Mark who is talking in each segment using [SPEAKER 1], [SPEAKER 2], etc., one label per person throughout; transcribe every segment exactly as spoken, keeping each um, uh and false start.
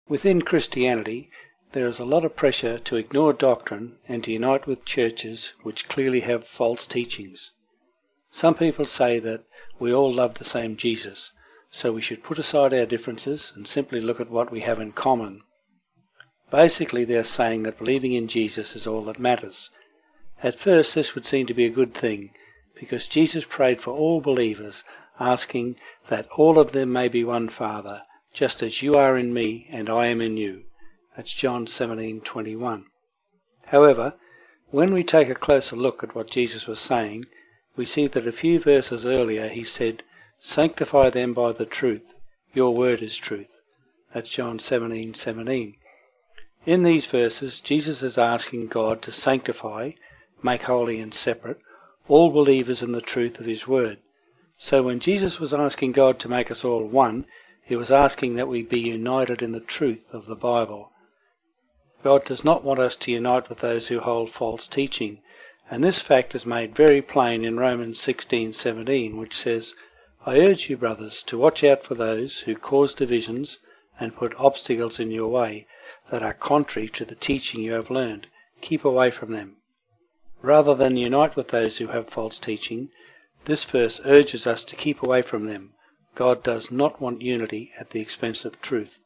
[SPEAKER 1] Within Christianity, there is a lot of pressure to ignore doctrine and to unite with churches which clearly have false teachings. Some people say that we all love the same Jesus, so we should put aside our differences and simply look at what we have in common. Basically, they are saying that believing in Jesus is all that matters. At first, this would seem to be a good thing, because Jesus prayed for all believers, asking that all of them may be one Father, just as you are in me and I am in you. That's John seventeen twenty-one. However, when we take a closer look at what Jesus was saying, we see that a few verses earlier he said, "Sanctify them by the truth. Your word is truth." That's John seventeen seventeen. In these verses, Jesus is asking God to sanctify, make holy and separate, all believers in the truth of his word. So when Jesus was asking God to make us all one, he was asking that we be united in the truth of the Bible. God does not want us to unite with those who hold false teaching, and this fact is made very plain in Romans sixteen seventeen, which says, "I urge you, brothers, to watch out for those who cause divisions and put obstacles in your way that are contrary to the teaching you have learned. Keep away from them." Rather than unite with those who have false teaching, this verse urges us to keep away from them. God does not want unity at the expense of truth.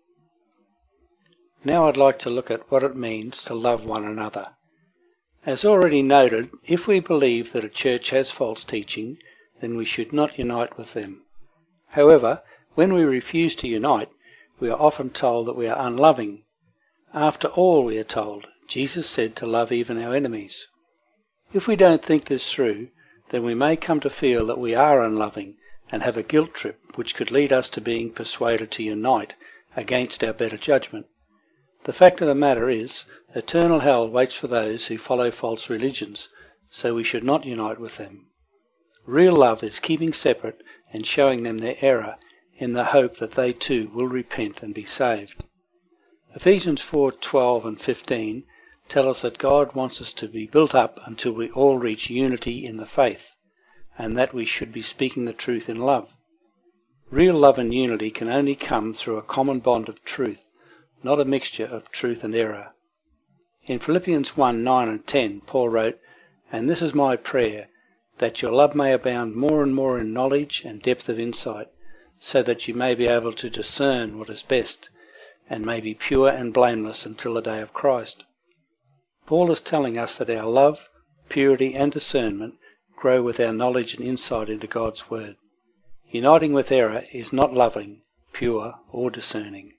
[SPEAKER 1] Now I'd like to look at what it means to love one another. As already noted, if we believe that a church has false teaching, then we should not unite with them. However, when we refuse to unite, we are often told that we are unloving. After all, we are told, Jesus said to love even our enemies. If we don't think this through, then we may come to feel that we are unloving and have a guilt trip which could lead us to being persuaded to unite against our better judgment. The fact of the matter is, eternal hell waits for those who follow false religions, so we should not unite with them. Real love is keeping separate and showing them their error in the hope that they too will repent and be saved. Ephesians four twelve and fifteen tell us that God wants us to be built up until we all reach unity in the faith, and that we should be speaking the truth in love. Real love and unity can only come through a common bond of truth, not a mixture of truth and error. In Philippians one nine and ten, Paul wrote, "And this is my prayer, that your love may abound more and more in knowledge and depth of insight, so that you may be able to discern what is best, and may be pure and blameless until the day of Christ." Paul is telling us that our love, purity and discernment grow with our knowledge and insight into God's Word. Uniting with error is not loving, pure or discerning.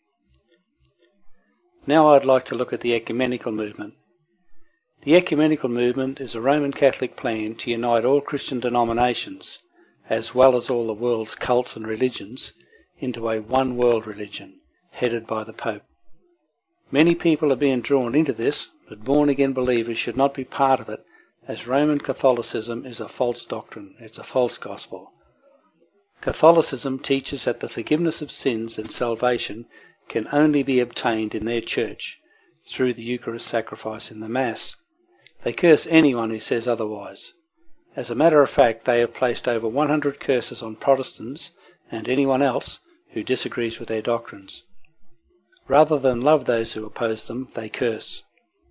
[SPEAKER 1] Now I'd like to look at the ecumenical movement. The ecumenical movement is a Roman Catholic plan to unite all Christian denominations, as well as all the world's cults and religions, into a one world religion, headed by the Pope. Many people are being drawn into this, but born-again believers should not be part of it, as Roman Catholicism is a false doctrine, it's a false gospel. Catholicism teaches that the forgiveness of sins and salvation can only be obtained in their church, through the Eucharist sacrifice in the Mass. They curse anyone who says otherwise. As a matter of fact, they have placed over one hundred curses on Protestants and anyone else who disagrees with their doctrines. Rather than love those who oppose them, they curse.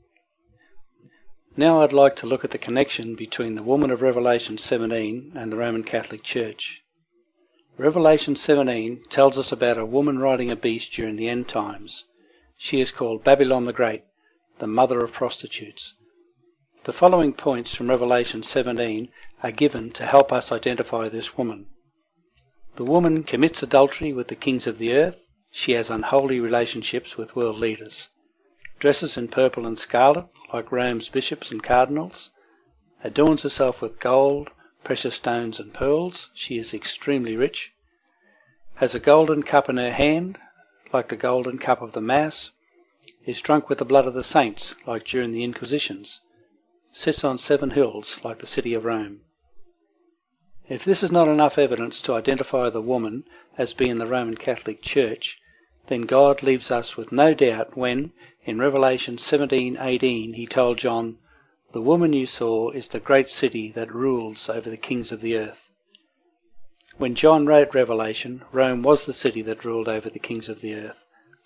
[SPEAKER 1] Now I'd like to look at the connection between the woman of Revelation seventeen and the Roman Catholic Church. Revelation seventeen tells us about a woman riding a beast during the end times. She is called Babylon the Great, the mother of prostitutes. The following points from Revelation seventeen are given to help us identify this woman. The woman commits adultery with the kings of the earth. She has unholy relationships with world leaders. Dresses in purple and scarlet, like Rome's bishops and cardinals. Adorns herself with gold, precious stones and pearls. She is extremely rich. Has a golden cup in her hand, like the golden cup of the Mass. Is drunk with the blood of the saints, like during the Inquisitions. Sits on seven hills, like the city of Rome. If this is not enough evidence to identify the woman as being the Roman Catholic Church, then God leaves us with no doubt when, in Revelation seventeen eighteen, he told John, "The woman you saw is the great city that rules over the kings of the earth." When John wrote Revelation, Rome was the city that ruled over the kings of the earth,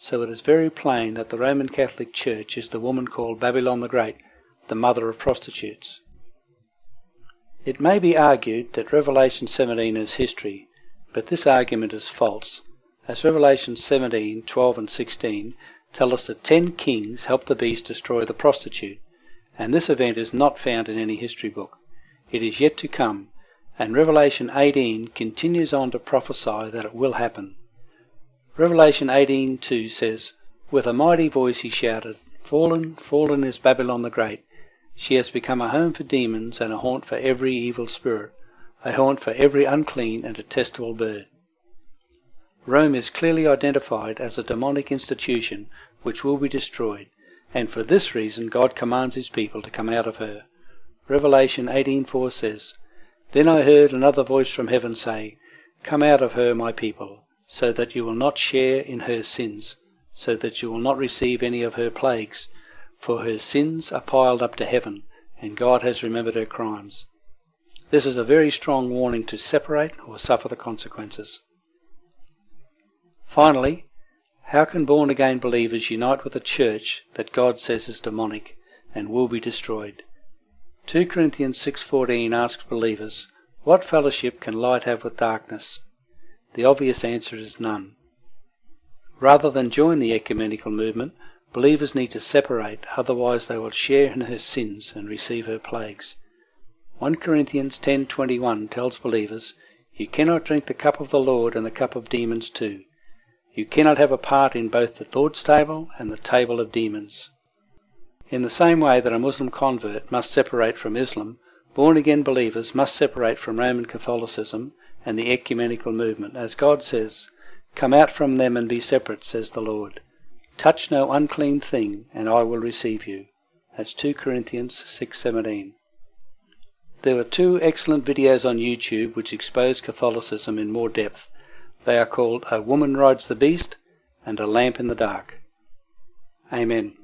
[SPEAKER 1] so it is very plain that the Roman Catholic Church is the woman called Babylon the Great, the mother of prostitutes. It may be argued that Revelation seventeen is history, but this argument is false, as Revelation seventeen, twelve and sixteen tell us that ten kings helped the beast destroy the prostitute, and this event is not found in any history book. It is yet to come, and Revelation eighteen continues on to prophesy that it will happen. Revelation eighteen two says, "With a mighty voice he shouted, Fallen, fallen is Babylon the Great. She has become a home for demons and a haunt for every evil spirit, a haunt for every unclean and detestable bird." Rome is clearly identified as a demonic institution which will be destroyed, and for this reason God commands his people to come out of her. Revelation eighteen four says, "Then I heard another voice from heaven say, Come out of her, my people, so that you will not share in her sins, so that you will not receive any of her plagues, for her sins are piled up to heaven, and God has remembered her crimes." This is a very strong warning to separate or suffer the consequences. Finally, how can born-again believers unite with a church that God says is demonic and will be destroyed? two Corinthians six fourteen asks believers, what fellowship can light have with darkness? The obvious answer is none. Rather than join the ecumenical movement, believers need to separate, otherwise they will share in her sins and receive her plagues. First Corinthians ten twenty-one tells believers, "You cannot drink the cup of the Lord and the cup of demons too." You cannot have a part in both the Lord's table and the table of demons. In the same way that a Muslim convert must separate from Islam, born-again believers must separate from Roman Catholicism and the ecumenical movement, as God says, "Come out from them and be separate, says the Lord. Touch no unclean thing, and I will receive you." That's two Corinthians six seventeen. There are two excellent videos on YouTube which expose Catholicism in more depth. They are called A Woman Rides the Beast and A Lamp in the Dark. Amen.